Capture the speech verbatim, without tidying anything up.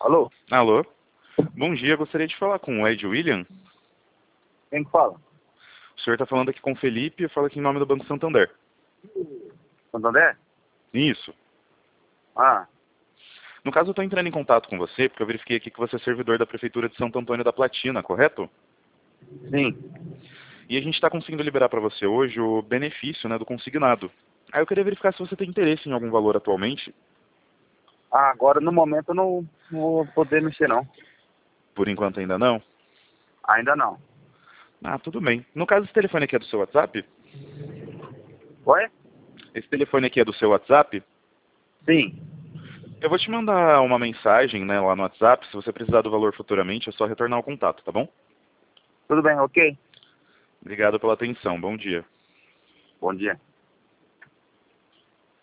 Alô? Alô? Bom dia, gostaria de falar com o Ed William. Quem que fala? O senhor está falando aqui com o Felipe, eu falo aqui em nome do Banco Santander. Santander? Isso. Ah, No caso, eu estou entrando em contato com você, porque eu verifiquei aqui que você é servidor da Prefeitura de Santo Antônio da Platina, correto? sim. E a gente está conseguindo liberar para você hoje o benefício, né, do consignado. Aí eu queria verificar se você tem interesse em algum valor atualmente. Ah, agora no momento eu não, não vou poder mexer não. Por enquanto ainda não? Ainda não. Ah, tudo bem. No caso, esse telefone aqui é do seu WhatsApp? Oi? Esse telefone aqui é do seu WhatsApp? Sim. Eu vou te mandar uma mensagem, né, lá no WhatsApp. Se você precisar do valor futuramente, é só retornar o contato, tá bom? Tudo bem, ok? Obrigado pela atenção. Bom dia. Bom dia.